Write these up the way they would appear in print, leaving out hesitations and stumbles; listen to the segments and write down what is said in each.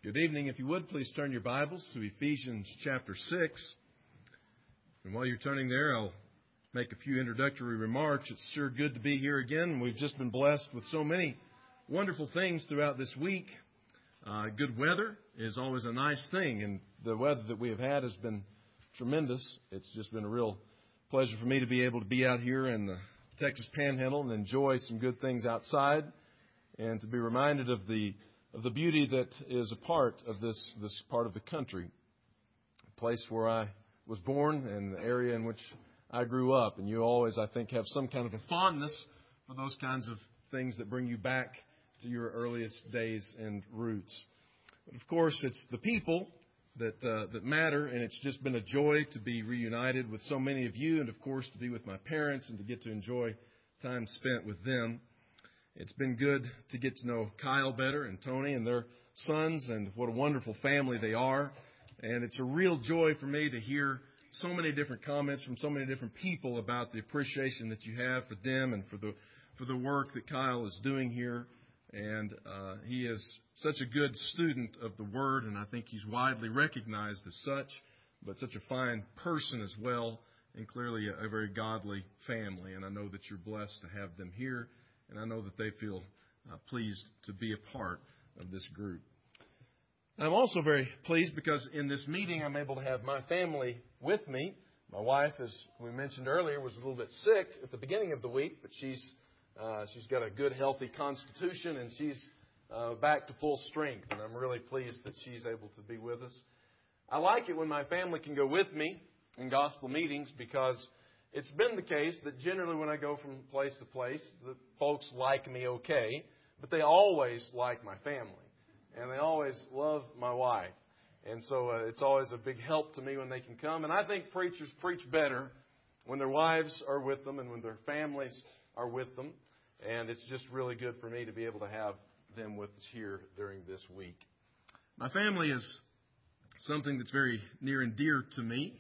Good evening. If you would, please turn your Bibles to Ephesians chapter 6. And while you're turning there, I'll make a few introductory remarks. It's sure good to be here again. We've just been blessed with so many wonderful things throughout this week. Good weather is always a nice thing, and the weather that we have had has been tremendous. It's just been a real pleasure for me to be able to be out here in the Texas Panhandle and enjoy some good things outside, and to be reminded of the beauty that is a part of this part of the country, a place where I was born and the area in which I grew up. And you always, I think, have some kind of a fondness for those kinds of things that bring you back to your earliest days and roots. But of course, it's the people that matter, and it's just been a joy to be reunited with so many of you, and of course to be with my parents and to get to enjoy time spent with them. It's been good to get to know Kyle better and Tony and their sons, and what a wonderful family they are. And it's a real joy for me to hear so many different comments from so many different people about the appreciation that you have for them and for the work that Kyle is doing here. And he is such a good student of the Word, and I think he's widely recognized as such, but such a fine person as well, and clearly a very godly family. And I know that you're blessed to have them here. And I know that they feel pleased to be a part of this group. I'm also very pleased because in this meeting I'm able to have my family with me. My wife, as we mentioned earlier, was a little bit sick at the beginning of the week, but she's got a good, healthy constitution, and she's back to full strength. And I'm really pleased that she's able to be with us. I like it when my family can go with me in gospel meetings, because it's been the case that generally when I go from place to place, the folks like me okay, but they always like my family, and they always love my wife. And so it's always a big help to me when they can come. And I think preachers preach better when their wives are with them and when their families are with them. And it's just really good for me to be able to have them with us here during this week. My family is something that's very near and dear to me.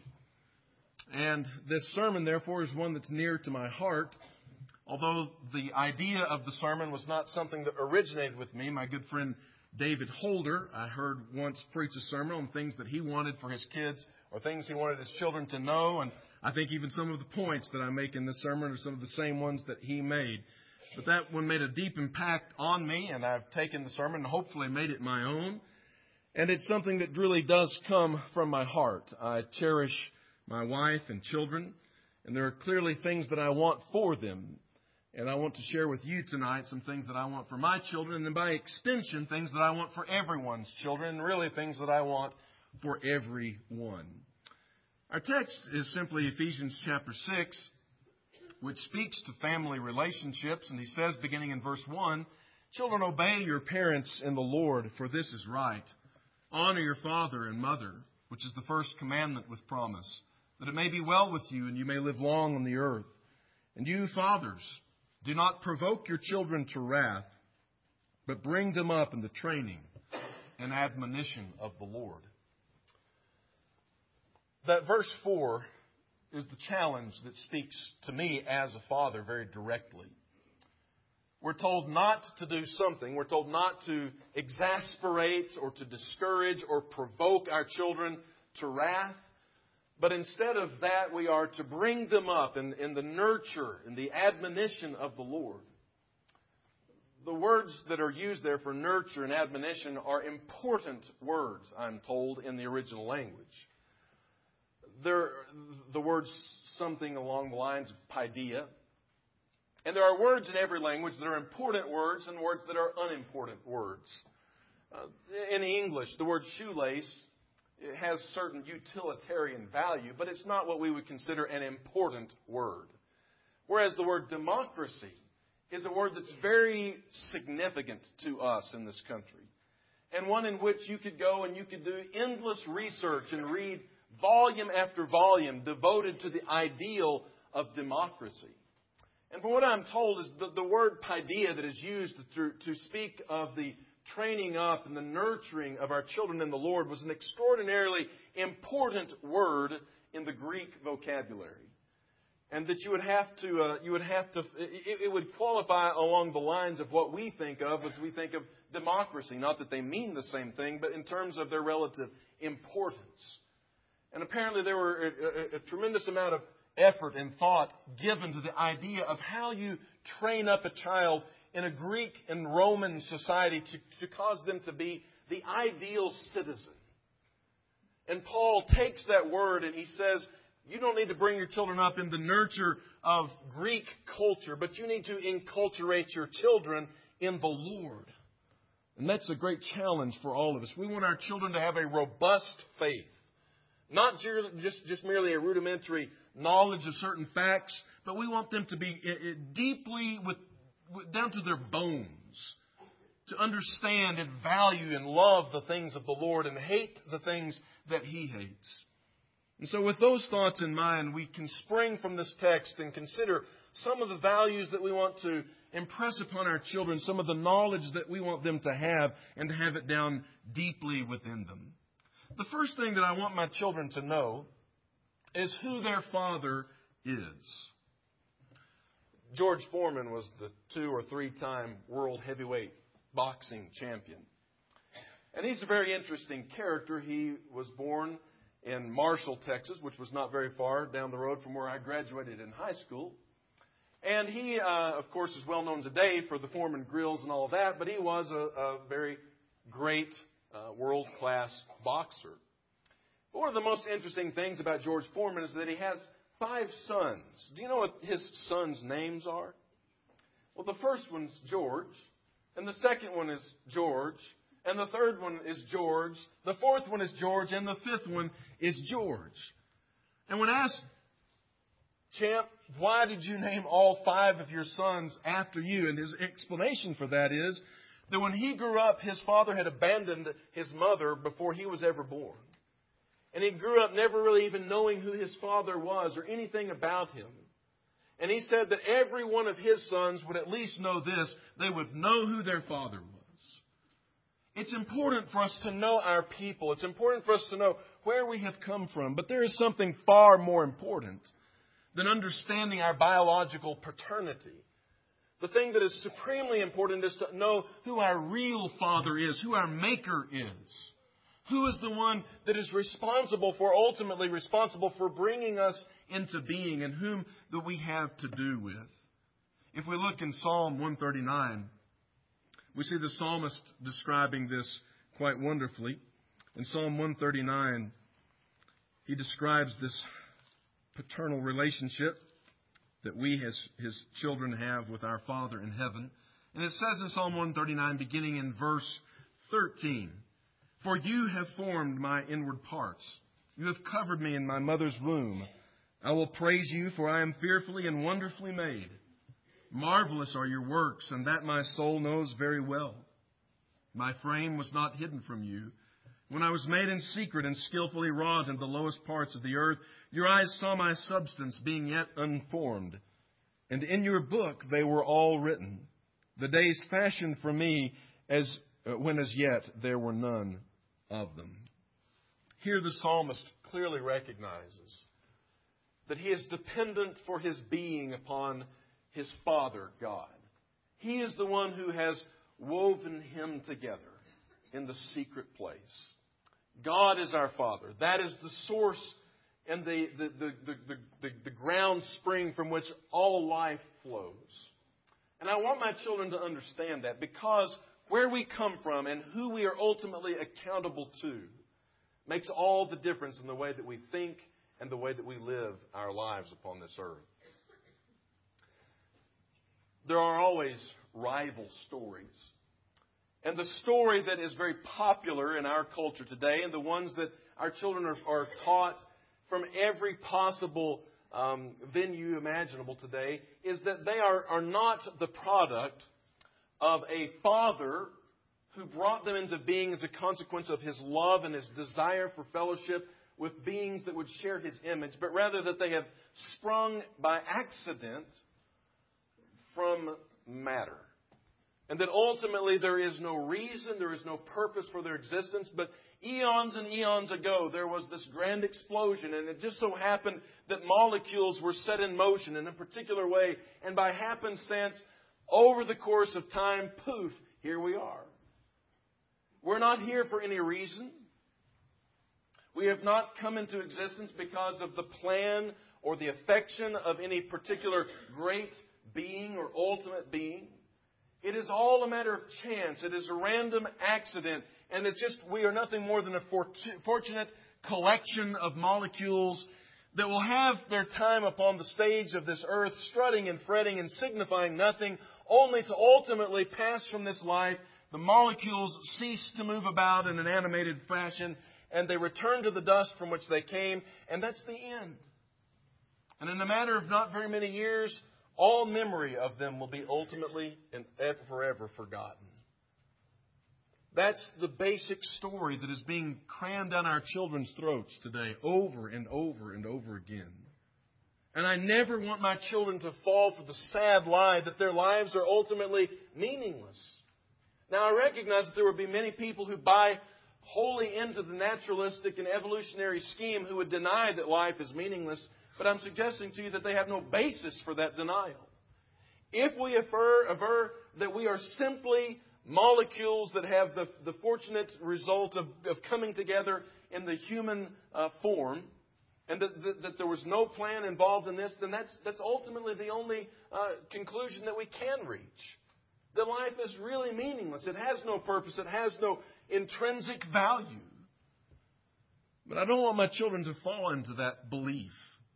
And this sermon, therefore, is one that's near to my heart. Although the idea of the sermon was not something that originated with me. My good friend David Holder, I heard once preach a sermon on things that he wanted for his kids or things he wanted his children to know. And I think even some of the points that I make in this sermon are some of the same ones that he made. But that one made a deep impact on me, and I've taken the sermon and hopefully made it my own. And it's something that really does come from my heart. I cherish my wife and children, and there are clearly things that I want for them. And I want to share with you tonight some things that I want for my children, and by extension, things that I want for everyone's children, and really things that I want for everyone. Our text is simply Ephesians chapter 6, which speaks to family relationships, and he says, beginning in verse 1, "Children, obey your parents in the Lord, for this is right. Honor your father and mother, which is the first commandment with promise, that it may be well with you and you may live long on the earth. And you, fathers, do not provoke your children to wrath, but bring them up in the training and admonition of the Lord." That verse 4 is the challenge that speaks to me as a father very directly. We're told not to do something. We're told not to exasperate or to discourage or provoke our children to wrath. But instead of that, we are to bring them up in the nurture and the admonition of the Lord. The words that are used there for nurture and admonition are important words, I'm told, in the original language. They're the words something along the lines of paideia. And there are words in every language that are important words and words that are unimportant words. In English, the word shoelace, it has certain utilitarian value, but it's not what we would consider an important word. Whereas the word democracy is a word that's very significant to us in this country. And one in which you could go and you could do endless research and read volume after volume devoted to the ideal of democracy. And from what I'm told is the word paideia that is used to speak of the training up and the nurturing of our children in the Lord was an extraordinarily important word in the Greek vocabulary. and that you would have to, it would qualify along the lines of what we think of as we think of democracy. Not that they mean the same thing, but in terms of their relative importance. And apparently there were a tremendous amount of effort and thought given to the idea of how you train up a child in a Greek and Roman society to cause them to be the ideal citizen. And Paul takes that word and he says, you don't need to bring your children up in the nurture of Greek culture, but you need to enculturate your children in the Lord. And that's a great challenge for all of us. We want our children to have a robust faith. Not just merely a rudimentary knowledge of certain facts, but we want them to be deeply down to their bones, to understand and value and love the things of the Lord and hate the things that He hates. And so with those thoughts in mind, we can spring from this text and consider some of the values that we want to impress upon our children, some of the knowledge that we want them to have, and to have it down deeply within them. The first thing that I want my children to know is who their father is. George Foreman was the 2 or 3-time world heavyweight boxing champion. And he's a very interesting character. He was born in Marshall, Texas, which was not very far down the road from where I graduated in high school. And he, of course, is well known today for the Foreman grills and all of that, but he was a very great world-class boxer. But one of the most interesting things about George Foreman is that he has 5 sons. Do you know what his sons' names are? Well, the first one's George, and the second one is George, and the third one is George, the fourth one is George, and the fifth one is George. And when asked, Champ, why did you name all 5 of your sons after you? And his explanation for that is that when he grew up, his father had abandoned his mother before he was ever born. And he grew up never really even knowing who his father was or anything about him. And he said that every one of his sons would at least know this: they would know who their father was. It's important for us to know our people. It's important for us to know where we have come from. But there is something far more important than understanding our biological paternity. The thing that is supremely important is to know who our real Father is, who our Maker is. Who is the one that is ultimately responsible for bringing us into being, and whom that we have to do with. If we look in Psalm 139, we see the psalmist describing this quite wonderfully. In Psalm 139, he describes this paternal relationship that we as His children have with our Father in heaven. And it says in Psalm 139, beginning in verse 13, "For you have formed my inward parts. You have covered me in my mother's womb. I will praise you, for I am fearfully and wonderfully made. Marvelous are your works, and that my soul knows very well. My frame was not hidden from you. When I was made in secret and skillfully wrought in the lowest parts of the earth, your eyes saw my substance being yet unformed. And in your book they were all written, the days fashioned for me when as yet there were none of them." Here the psalmist clearly recognizes that he is dependent for his being upon his Father, God. He is the one who has woven him together in the secret place. God is our Father. That is the source and the ground spring from which all life flows. And I want my children to understand that, because where we come from and who we are ultimately accountable to makes all the difference in the way that we think and the way that we live our lives upon this earth. There are always rival stories. And the story that is very popular in our culture today, and the ones that our children are taught from every possible venue imaginable today, is that they are not the product of a father who brought them into being as a consequence of his love and his desire for fellowship with beings that would share his image, but rather that they have sprung by accident from matter. And that ultimately there is no reason, there is no purpose for their existence. But eons and eons ago, there was this grand explosion. And it just so happened that molecules were set in motion in a particular way. And by happenstance, over the course of time, poof, here we are. We're not here for any reason. We have not come into existence because of the plan or the affection of any particular great being or ultimate being. It is all a matter of chance. It is a random accident. And it's just, we are nothing more than a fortunate collection of molecules that will have their time upon the stage of this earth, strutting and fretting and signifying nothing, only to ultimately pass from this life. The molecules cease to move about in an animated fashion, and they return to the dust from which they came, and that's the end. And in a matter of not very many years, all memory of them will be ultimately and forever forgotten. That's the basic story that is being crammed down our children's throats today, over and over and over again. And I never want my children to fall for the sad lie that their lives are ultimately meaningless. Now, I recognize that there will be many people who buy wholly into the naturalistic and evolutionary scheme who would deny that life is meaningless. But I'm suggesting to you that they have no basis for that denial. If we aver that we are simply molecules that have the fortunate result of coming together in the human form, and that there was no plan involved in this, then that's ultimately the only conclusion that we can reach. That life is really meaningless. It has no purpose. It has no intrinsic value. But I don't want my children to fall into that belief.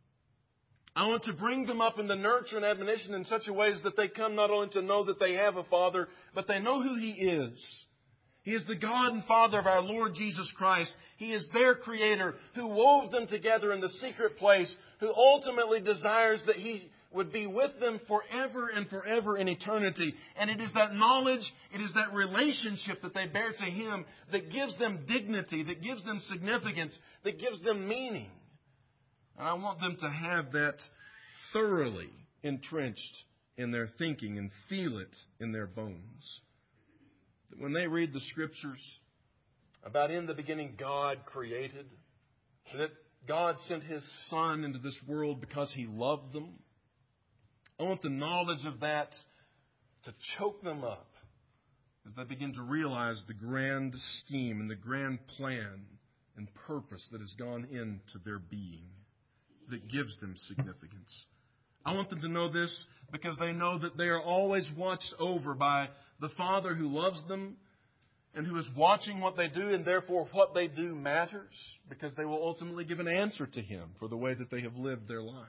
I want to bring them up in the nurture and admonition in such a way that they come not only to know that they have a Father, but they know who He is. He is the God and Father of our Lord Jesus Christ. He is their Creator who wove them together in the secret place, who ultimately desires that He would be with them forever and forever in eternity. And it is that knowledge, it is that relationship that they bear to Him that gives them dignity, that gives them significance, that gives them meaning. And I want them to have that thoroughly entrenched in their thinking and feel it in their bones. That when they read the Scriptures about in the beginning God created, that God sent His Son into this world because He loved them, I want the knowledge of that to choke them up as they begin to realize the grand scheme and the grand plan and purpose that has gone into their being, that gives them significance. I want them to know this because they know that they are always watched over by the Father who loves them and who is watching what they do, and therefore what they do matters, because they will ultimately give an answer to Him for the way that they have lived their lives.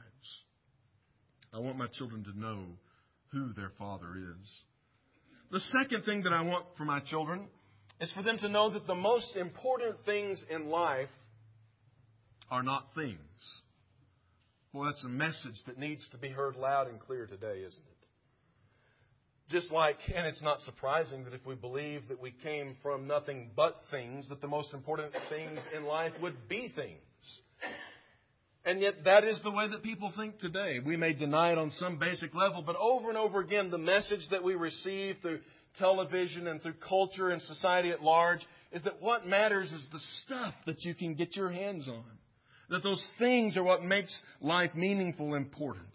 I want my children to know who their Father is. The second thing that I want for my children is for them to know that the most important things in life are not things. Well, that's a message that needs to be heard loud and clear today, isn't it? Just like, and it's not surprising that if we believe that we came from nothing but things, that the most important things in life would be things. And yet that is the way that people think today. We may deny it on some basic level, but over and over again, the message that we receive through television and through culture and society at large is that what matters is the stuff that you can get your hands on. That those things are what makes life meaningful, important.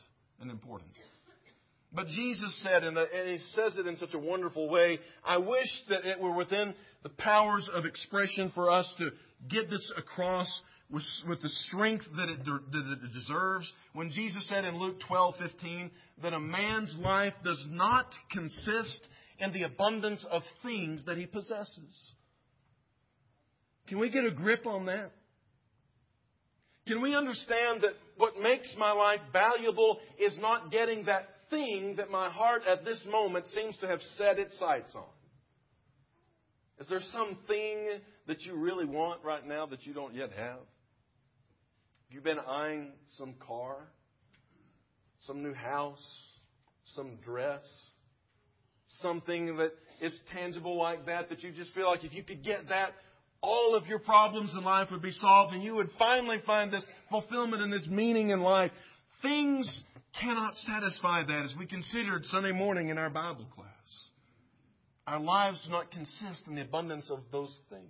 But Jesus said, and He says it in such a wonderful way, I wish that it were within the powers of expression for us to get this across with the strength that it deserves. When Jesus said in Luke 12:15 that a man's life does not consist in the abundance of things that he possesses. Can we get a grip on that? Can we understand that what makes my life valuable is not getting that thing that my heart at this moment seems to have set its sights on? Is there something that you really want right now that you don't yet have? Have you been eyeing some car, some new house, some dress, something that is tangible like that you just feel like if you could get that, all of your problems in life would be solved and you would finally find this fulfillment and this meaning in life? Things cannot satisfy that, as we considered Sunday morning in our Bible class. Our lives do not consist in the abundance of those things.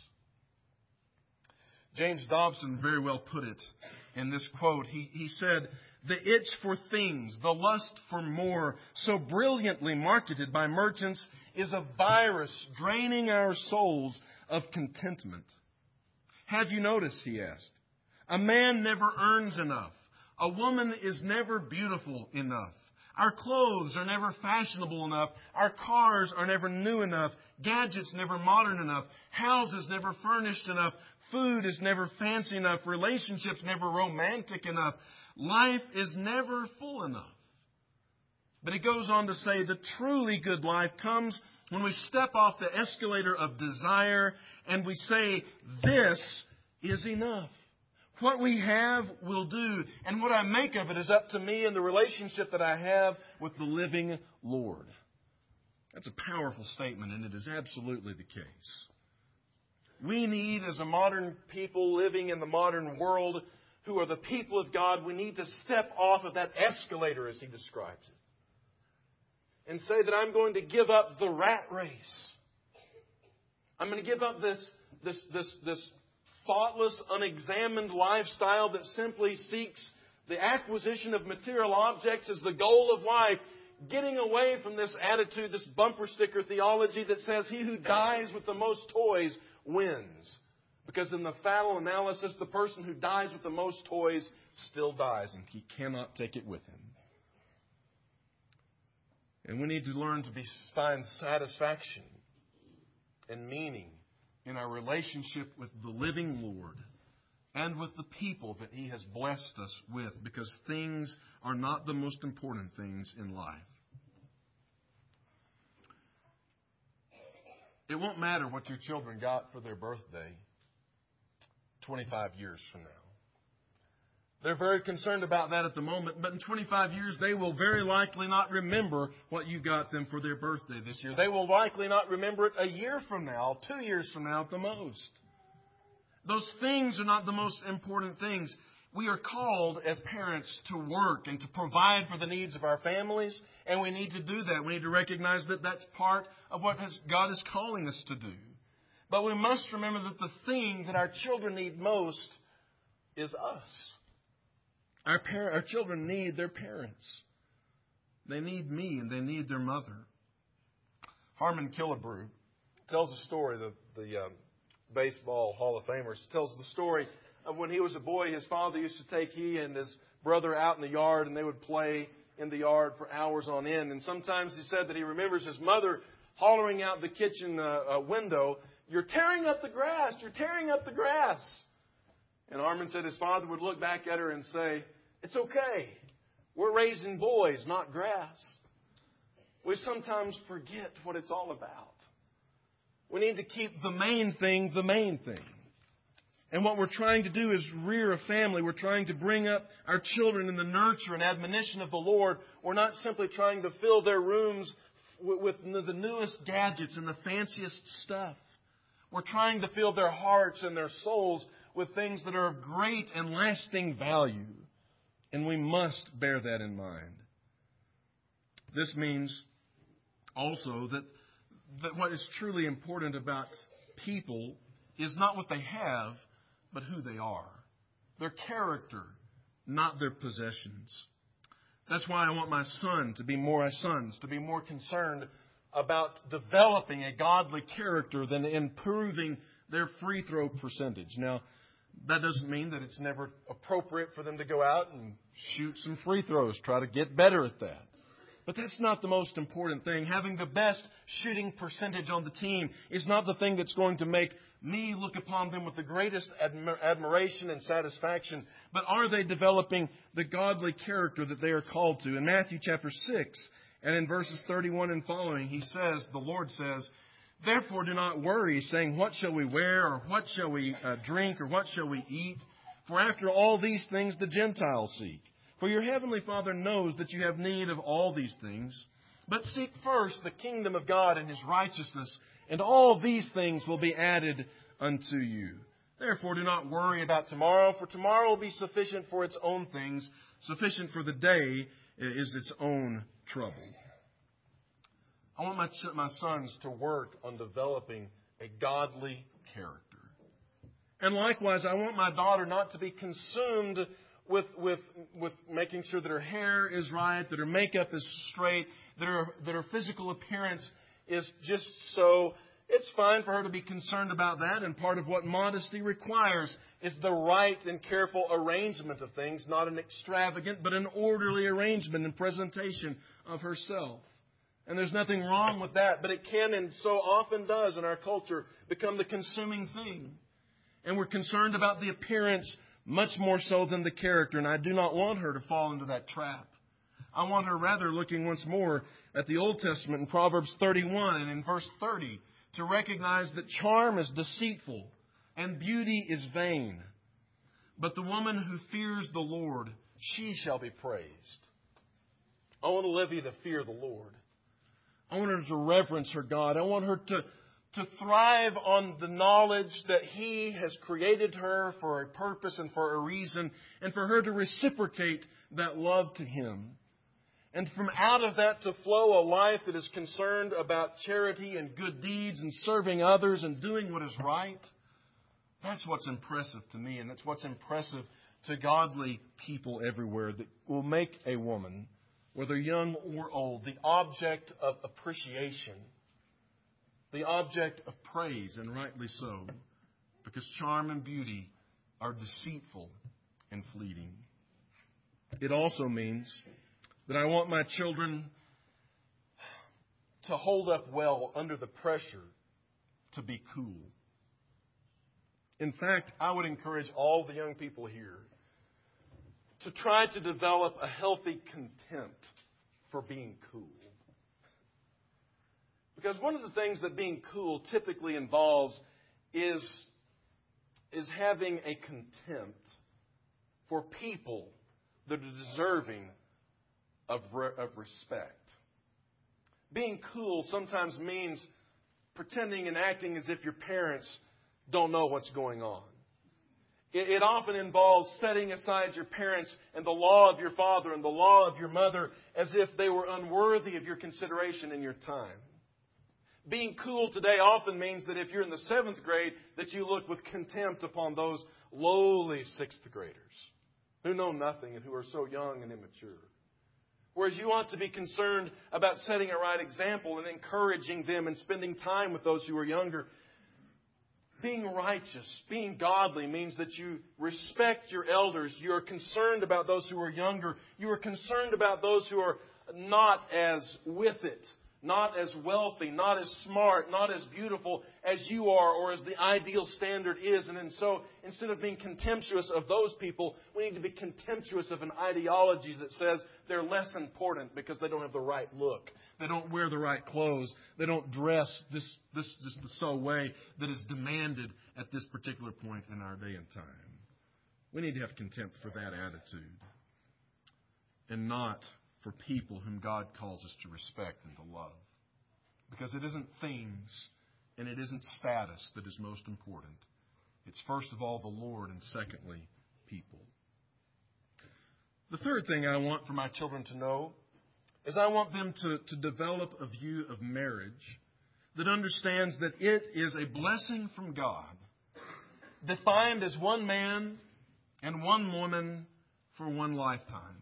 James Dobson very well put it in this quote. He said, "The itch for things, the lust for more, so brilliantly marketed by merchants, is a virus draining our souls of contentment." Have you noticed, he asked, a man never earns enough. A woman is never beautiful enough. Our clothes are never fashionable enough. Our cars are never new enough. Gadgets never modern enough. Houses never furnished enough. Food is never fancy enough. Relationships never romantic enough. Life is never full enough. But he goes on to say the truly good life comes when we step off the escalator of desire and we say, this is enough. What we have will do, and what I make of it is up to me and the relationship that I have with the living Lord. That's a powerful statement, and it is absolutely the case. We need, as a modern people living in the modern world, who are the people of God, we need to step off of that escalator, as he describes it, and say that I'm going to give up the rat race. I'm going to give up this thoughtless, unexamined lifestyle that simply seeks the acquisition of material objects as the goal of life, getting away from this attitude, this bumper sticker theology that says he who dies with the most toys wins. Because in the final analysis, the person who dies with the most toys still dies, and he cannot take it with him. And we need to learn to find satisfaction and meaning in our relationship with the living Lord and with the people that He has blessed us with, because things are not the most important things in life. It won't matter what your children got for their birthday 25 years from now. They're very concerned about that at the moment, but in 25 years they will very likely not remember what you got them for their birthday this year. They will likely not remember it a year from now, 2 years from now at the most. Those things are not the most important things. We are called as parents to work and to provide for the needs of our families, and we need to do that. We need to recognize that that's part of what God is calling us to do. But we must remember that the thing that our children need most is us. Our children need their parents. They need me, and they need their mother. Harmon Killebrew tells a story, the baseball Hall of Famer, tells the story of when he was a boy. His father used to take he and his brother out in the yard, and they would play in the yard for hours on end. And sometimes he said that he remembers his mother hollering out the kitchen window, "You're tearing up the grass! You're tearing up the grass!" And Harmon said his father would look back at her and say, "It's okay. We're raising boys, not grass." We sometimes forget what it's all about. We need to keep the main thing the main thing. And what we're trying to do is rear a family. We're trying to bring up our children in the nurture and admonition of the Lord. We're not simply trying to fill their rooms with the newest gadgets and the fanciest stuff. We're trying to fill their hearts and their souls with things that are of great and lasting value. And we must bear that in mind. This means also that what is truly important about people is not what they have, but who they are. Their character, not their possessions. That's why I want my sons to be more concerned about developing a godly character than improving their free throw percentage. Now, that doesn't mean that it's never appropriate for them to go out and shoot some free throws, try to get better at that. But that's not the most important thing. Having the best shooting percentage on the team is not the thing that's going to make me look upon them with the greatest admiration and satisfaction. But are they developing the godly character that they are called to? In Matthew chapter 6 and in verses 31 and following, the Lord says, "Therefore do not worry, saying, what shall we wear, or what shall we drink, or what shall we eat? For after all these things the Gentiles seek. For your heavenly Father knows that you have need of all these things. But seek first the kingdom of God and His righteousness, and all these things will be added unto you. Therefore do not worry about tomorrow, for tomorrow will be sufficient for its own things. Sufficient for the day is its own trouble." I want my sons to work on developing a godly character. And likewise, I want my daughter not to be consumed with making sure that her hair is right, that her makeup is straight, that her physical appearance is just so. It's fine for her to be concerned about that, and part of what modesty requires is the right and careful arrangement of things, not an extravagant, but an orderly arrangement and presentation of herself. And there's nothing wrong with that, but it can and so often does in our culture become the consuming thing. And we're concerned about the appearance much more so than the character, and I do not want her to fall into that trap. I want her rather looking once more at the Old Testament in Proverbs 31 and in verse 30 to recognize that charm is deceitful and beauty is vain. But the woman who fears the Lord, she shall be praised. I want Olivia to fear the Lord. I want her to reverence her God. I want her to thrive on the knowledge that He has created her for a purpose and for a reason, and for her to reciprocate that love to Him. And from out of that to flow a life that is concerned about charity and good deeds and serving others and doing what is right. That's what's impressive to me, and that's what's impressive to godly people everywhere, that will make a woman, whether young or old, the object of appreciation, the object of praise, and rightly so, because charm and beauty are deceitful and fleeting. It also means that I want my children to hold up well under the pressure to be cool. In fact, I would encourage all the young people here to try to develop a healthy contempt for being cool. Because one of the things that being cool typically involves is having a contempt for people that are deserving of respect. Being cool sometimes means pretending and acting as if your parents don't know what's going on. It often involves setting aside your parents and the law of your father and the law of your mother as if they were unworthy of your consideration and your time. Being cool today often means that if you're in the 7th grade, that you look with contempt upon those lowly 6th graders who know nothing and who are so young and immature. Whereas you ought to be concerned about setting a right example and encouraging them and spending time with those who are younger. Being righteous, being godly means that you respect your elders. You are concerned about those who are younger. You are concerned about those who are not as with it, not as wealthy, not as smart, not as beautiful as you are or as the ideal standard is. And so instead of being contemptuous of those people, we need to be contemptuous of an ideology that says they're less important because they don't have the right look. They don't wear the right clothes. They don't dress this so way that is demanded at this particular point in our day and time. We need to have contempt for that attitude and not for people whom God calls us to respect and to love. Because it isn't things and it isn't status that is most important. It's first of all the Lord and secondly, people. The third thing I want for my children to know is I want them to develop a view of marriage that understands that it is a blessing from God, defined as one man and one woman for one lifetime.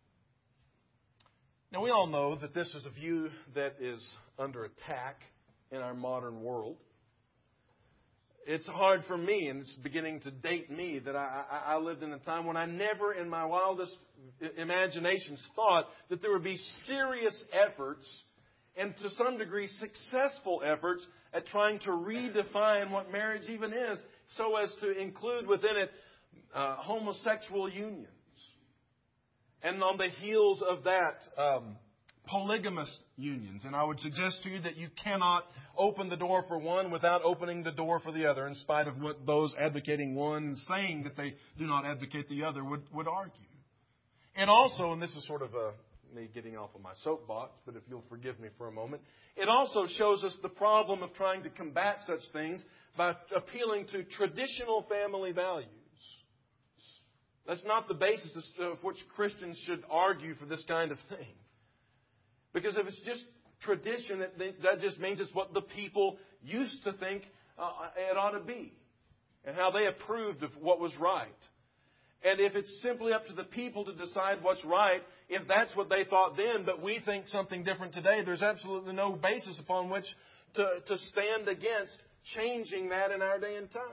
Now, we all know that this is a view that is under attack in our modern world. It's hard for me, and it's beginning to date me, that I lived in a time when I never in my wildest imaginations thought that there would be serious efforts, and to some degree successful efforts, at trying to redefine what marriage even is, so as to include within it homosexual unions. And on the heels of that, polygamous unions. And I would suggest to you that you cannot open the door for one without opening the door for the other, in spite of what those advocating one, saying that they do not advocate the other, would argue. And also, and this is sort of me getting off of my soapbox, but if you'll forgive me for a moment, it also shows us the problem of trying to combat such things by appealing to traditional family values. That's not the basis of which Christians should argue for this kind of thing. Because if it's just tradition. That just means it's what the people used to think it ought to be, and how they approved of what was right. And if it's simply up to the people to decide what's right, if that's what they thought then, but we think something different today, there's absolutely no basis upon which to stand against changing that in our day and time.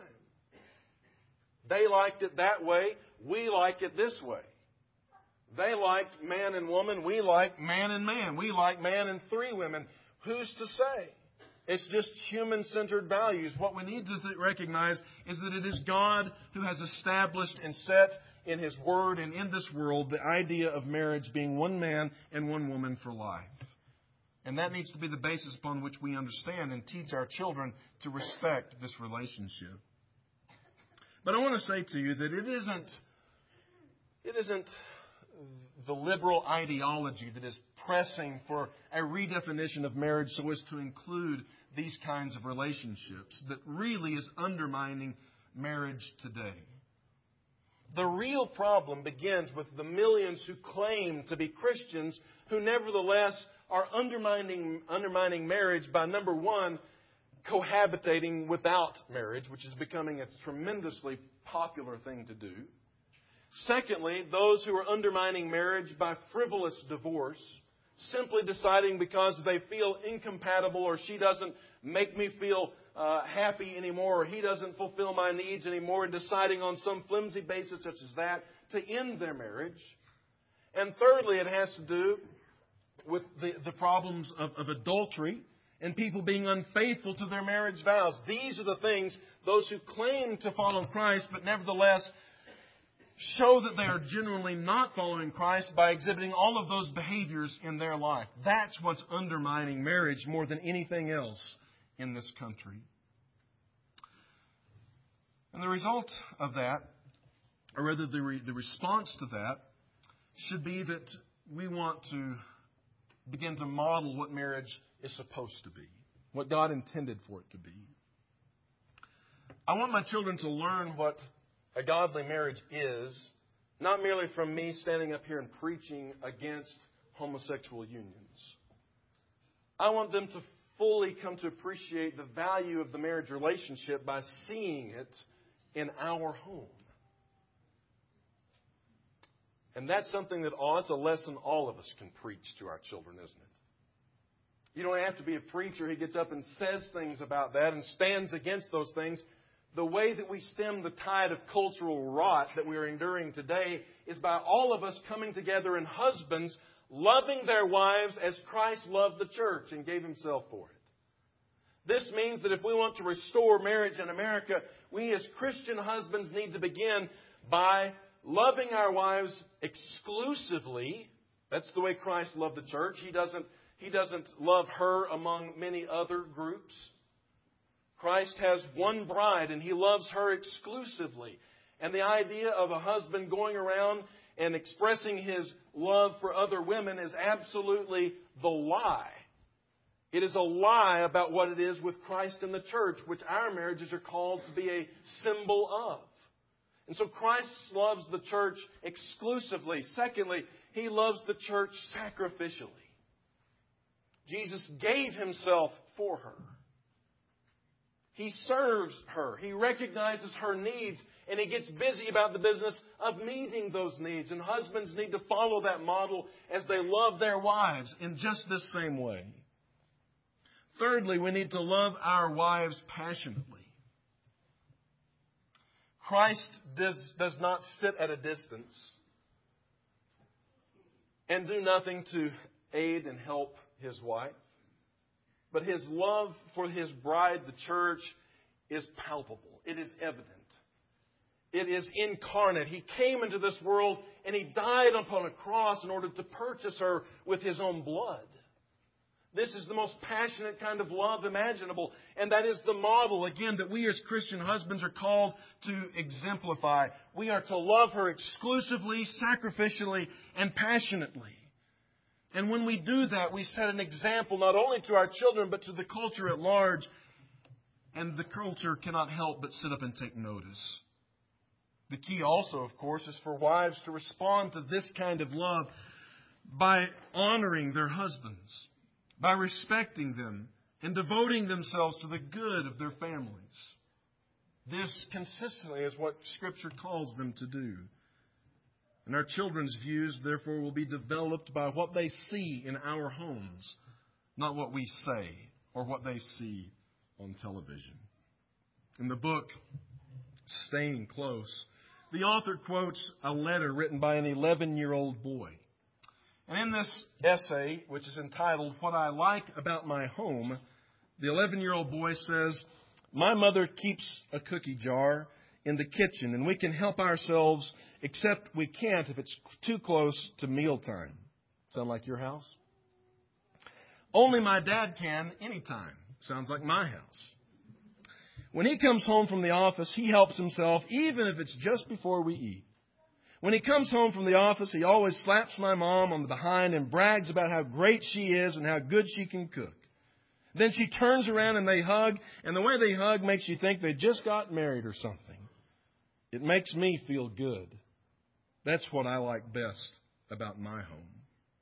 They liked it that way. We like it this way. They liked man and woman. We like man and man. We like man and three women. Who's to say? It's just human-centered values. What we need to recognize is that it is God who has established and set in His Word and in this world the idea of marriage being one man and one woman for life. And that needs to be the basis upon which we understand and teach our children to respect this relationship. But I want to say to you that it isn't the liberal ideology that is pressing for a redefinition of marriage so as to include these kinds of relationships that really is undermining marriage today. The real problem begins with the millions who claim to be Christians who nevertheless are undermining marriage by, number one, cohabitating without marriage, which is becoming a tremendously popular thing to do. Secondly, those who are undermining marriage by frivolous divorce, simply deciding because they feel incompatible, or she doesn't make me feel happy anymore, or he doesn't fulfill my needs anymore, and deciding on some flimsy basis such as that to end their marriage. And thirdly, it has to do with the problems of adultery and people being unfaithful to their marriage vows. These are the things those who claim to follow Christ but nevertheless show that they are genuinely not following Christ by exhibiting all of those behaviors in their life. That's what's undermining marriage more than anything else in this country. And the result of that, or rather the response to that, should be that we want to begin to model what marriage is supposed to be, what God intended for it to be. I want my children to learn what a godly marriage is, not merely from me standing up here and preaching against homosexual unions. I want them to fully come to appreciate the value of the marriage relationship by seeing it in our home. And that's something that it's a lesson all of us can preach to our children, isn't it? You don't have to be a preacher who gets up and says things about that and stands against those things. The way that we stem the tide of cultural rot that we are enduring today is by all of us coming together and husbands loving their wives as Christ loved the church and gave Himself for it. This means that if we want to restore marriage in America, we as Christian husbands need to begin by loving our wives exclusively. That's the way Christ loved the church. He doesn't love her among many other groups. Christ has one bride, and He loves her exclusively. And the idea of a husband going around and expressing his love for other women is absolutely the lie. It is a lie about what it is with Christ and the church, which our marriages are called to be a symbol of. And so Christ loves the church exclusively. Secondly, He loves the church sacrificially. Jesus gave Himself for her. He serves her. He recognizes her needs, and He gets busy about the business of meeting those needs. And husbands need to follow that model as they love their wives in just this same way. Thirdly, we need to love our wives passionately. Christ does not sit at a distance and do nothing to aid and help His wife. But His love for His bride, the church, is palpable. It is evident. It is incarnate. He came into this world and He died upon a cross in order to purchase her with His own blood. This is the most passionate kind of love imaginable. And that is the model, again, that we as Christian husbands are called to exemplify. We are to love her exclusively, sacrificially, and passionately. And when we do that, we set an example not only to our children, but to the culture at large. And the culture cannot help but sit up and take notice. The key also, of course, is for wives to respond to this kind of love by honoring their husbands, by respecting them and devoting themselves to the good of their families. This consistently is what Scripture calls them to do. And our children's views, therefore, will be developed by what they see in our homes, not what we say or what they see on television. In the book, Staying Close, the author quotes a letter written by an 11-year-old boy. And in this essay, which is entitled, What I Like About My Home, the 11-year-old boy says, "My mother keeps a cookie jar in the kitchen, and we can help ourselves, except we can't if it's too close to mealtime." Sound like your house? "Only my dad can anytime." Sounds like my house. "When he comes home from the office, he helps himself, even if it's just before we eat. When he comes home from the office, he always slaps my mom on the behind and brags about how great she is and how good she can cook. Then she turns around and they hug, and the way they hug makes you think they just got married or something. It makes me feel good. That's what I like best about my home."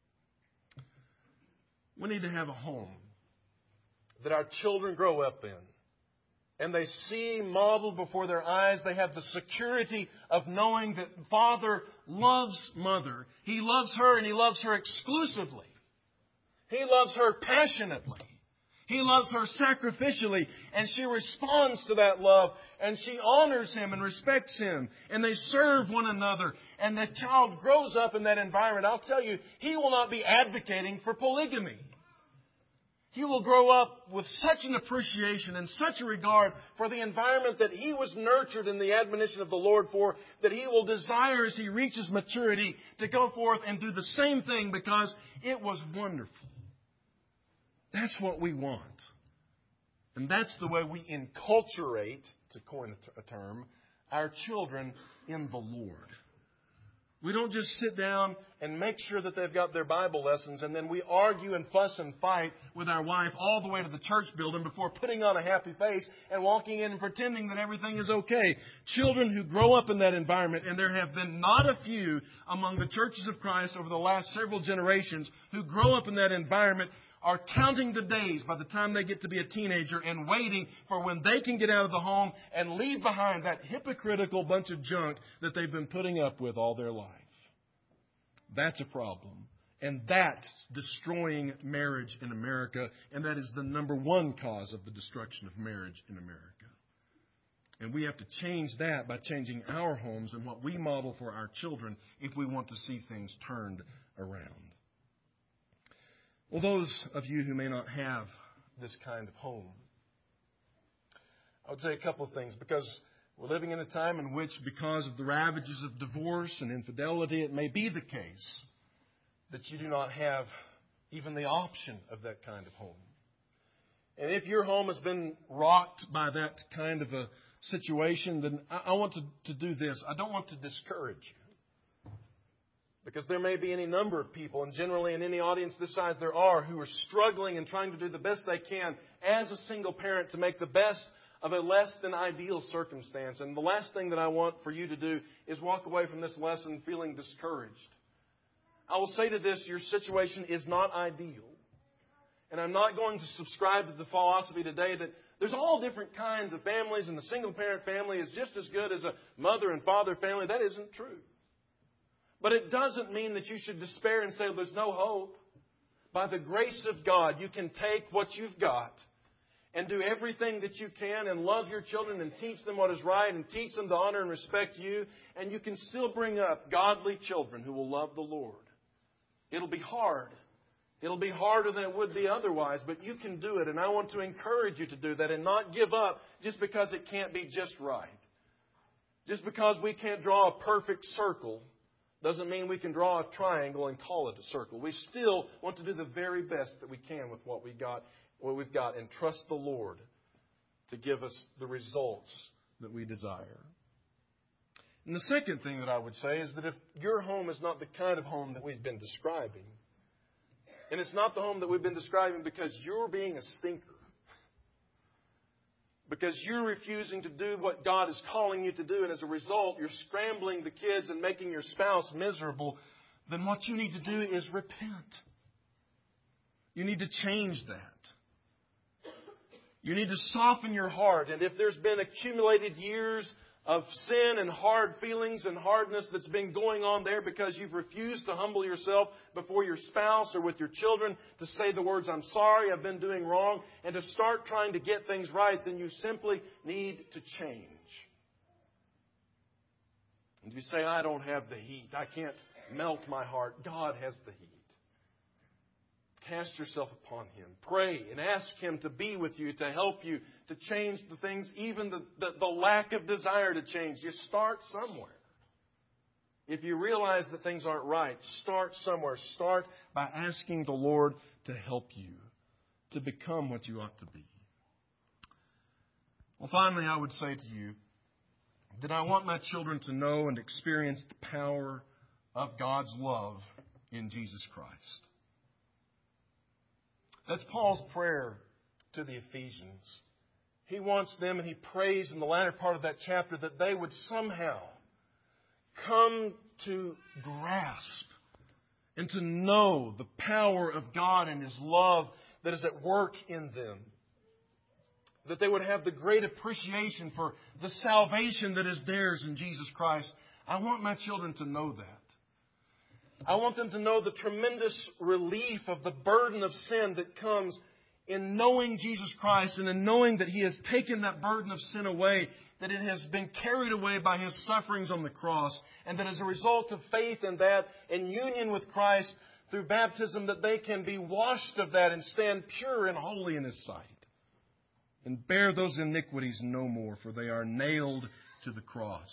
We need to have a home that our children grow up in, and they see modeled before their eyes. They have the security of knowing that Father loves Mother. He loves her, and He loves her exclusively. He loves her passionately. He loves her sacrificially, and she responds to that love, and she honors Him and respects Him, and they serve one another, and the child grows up in that environment. I'll tell you, he will not be advocating for polygamy. He will grow up with such an appreciation and such a regard for the environment that he was nurtured in the admonition of the Lord for, that he will desire as he reaches maturity to go forth and do the same thing because it was wonderful. That's what we want. And that's the way we enculturate, to coin a term, our children in the Lord. We don't just sit down and make sure that they've got their Bible lessons, and then we argue and fuss and fight with our wife all the way to the church building before putting on a happy face and walking in and pretending that everything is okay. Children who grow up in that environment, and there have been not a few among the churches of Christ over the last several generations who grow up in that environment, are counting the days by the time they get to be a teenager and waiting for when they can get out of the home and leave behind that hypocritical bunch of junk that they've been putting up with all their life. That's a problem. And that's destroying marriage in America, and that is the number one cause of the destruction of marriage in America. And we have to change that by changing our homes and what we model for our children if we want to see things turned around. Well, those of you who may not have this kind of home, I would say a couple of things, because we're living in a time in which, because of the ravages of divorce and infidelity, it may be the case that you do not have even the option of that kind of home. And if your home has been rocked by that kind of a situation, then I want to do this. I don't want to discourage you. Because there may be any number of people, and generally in any audience this size there are, who are struggling and trying to do the best they can as a single parent to make the best of a less than ideal circumstance. And the last thing that I want for you to do is walk away from this lesson feeling discouraged. I will say to this, your situation is not ideal. And I'm not going to subscribe to the philosophy today that there's all different kinds of families and the single parent family is just as good as a mother and father family. That isn't true. But it doesn't mean that you should despair and say, there's no hope. By the grace of God, you can take what you've got and do everything that you can and love your children and teach them what is right and teach them to honor and respect you. And you can still bring up godly children who will love the Lord. It'll be hard. It'll be harder than it would be otherwise, but you can do it. And I want to encourage you to do that and not give up just because it can't be just right. Just because we can't draw a perfect circle doesn't mean we can draw a triangle and call it a circle. We still want to do the very best that we can with what we've got, and trust the Lord to give us the results that we desire. And the second thing that I would say is that if your home is not the kind of home that we've been describing, and it's not the home that we've been describing because you're being a stinker, because you're refusing to do what God is calling you to do, and as a result, you're scrambling the kids and making your spouse miserable, then what you need to do is repent. You need to change that. You need to soften your heart. And if there's been accumulated years of sin and hard feelings and hardness that's been going on there because you've refused to humble yourself before your spouse or with your children to say the words, I'm sorry, I've been doing wrong, and to start trying to get things right, then you simply need to change. And you say, I don't have the heat. I can't melt my heart. God has the heat. Cast yourself upon Him. Pray and ask Him to be with you, to help you, to change the things, even the lack of desire to change. You start somewhere. If you realize that things aren't right, start somewhere. Start by asking the Lord to help you to become what you ought to be. Well, finally, I would say to you that I want my children to know and experience the power of God's love in Jesus Christ. That's Paul's prayer to the Ephesians. He wants them, and he prays in the latter part of that chapter, that they would somehow come to grasp and to know the power of God and His love that is at work in them. That they would have the great appreciation for the salvation that is theirs in Jesus Christ. I want my children to know that. I want them to know the tremendous relief of the burden of sin that comes in knowing Jesus Christ and in knowing that He has taken that burden of sin away, that it has been carried away by His sufferings on the cross, and that as a result of faith in that and union with Christ through baptism, that they can be washed of that and stand pure and holy in His sight and bear those iniquities no more, for they are nailed to the cross.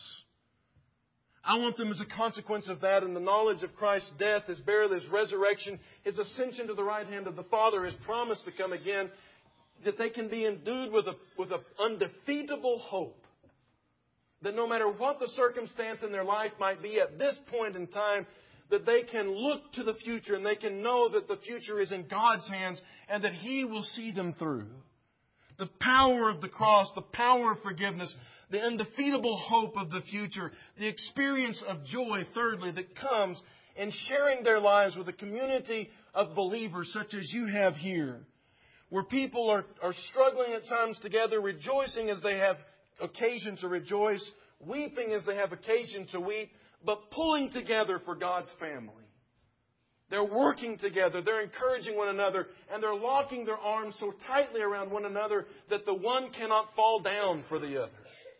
I want them, as a consequence of that and the knowledge of Christ's death, His burial, His resurrection, His ascension to the right hand of the Father, His promise to come again, that they can be endued with an undefeatable hope. That no matter what the circumstance in their life might be at this point in time, that they can look to the future and they can know that the future is in God's hands and that He will see them through. The power of the cross, the power of forgiveness, the undefeatable hope of the future, the experience of joy, thirdly, that comes in sharing their lives with a community of believers such as you have here, where people are struggling at times together, rejoicing as they have occasion to rejoice, weeping as they have occasion to weep, but pulling together for God's family. They're working together, they're encouraging one another, and they're locking their arms so tightly around one another that the one cannot fall down for the other.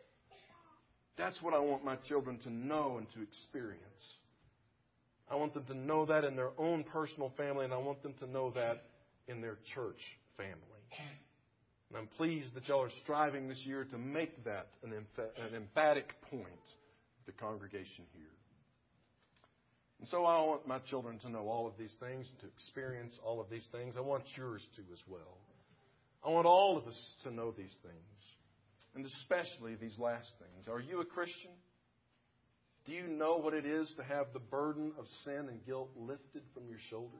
That's what I want my children to know and to experience. I want them to know that in their own personal family, and I want them to know that in their church family. And I'm pleased that y'all are striving this year to make that an emphatic point of the congregation here. And so I want my children to know all of these things, to experience all of these things. I want yours to as well. I want all of us to know these things, and especially these last things. Are you a Christian? Do you know what it is to have the burden of sin and guilt lifted from your shoulders?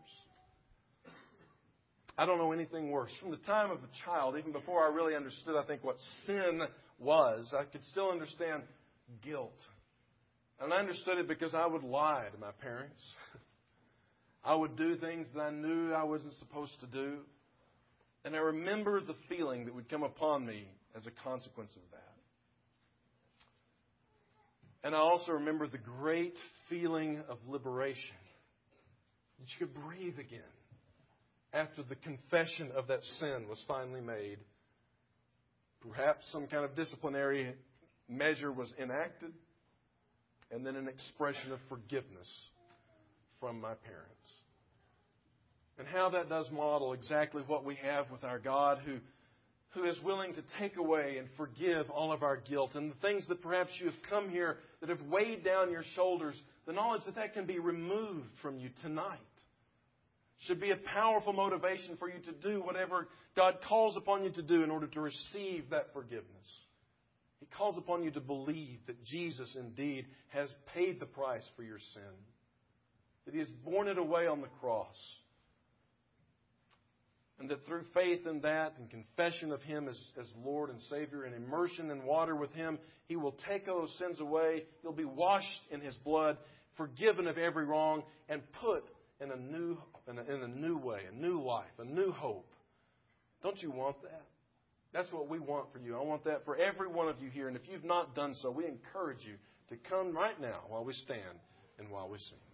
I don't know anything worse. From the time of a child, even before I really understood, I think, what sin was, I could still understand guilt. And I understood it because I would lie to my parents. I would do things that I knew I wasn't supposed to do. And I remember the feeling that would come upon me as a consequence of that. And I also remember the great feeling of liberation. That you could breathe again after the confession of that sin was finally made. Perhaps some kind of disciplinary measure was enacted. And then an expression of forgiveness from my parents. And how that does model exactly what we have with our God who is willing to take away and forgive all of our guilt. And the things that perhaps you have come here that have weighed down your shoulders, the knowledge that that can be removed from you tonight should be a powerful motivation for you to do whatever God calls upon you to do in order to receive that forgiveness. He calls upon you to believe that Jesus indeed has paid the price for your sin. That He has borne it away on the cross. And that through faith in that and confession of Him as Lord and Savior and immersion in water with Him, He will take those sins away. You'll be washed in His blood, forgiven of every wrong, and put in a new way, a new life, a new hope. Don't you want that? That's what we want for you. I want that for every one of you here. And if you've not done so, we encourage you to come right now while we stand and while we sing.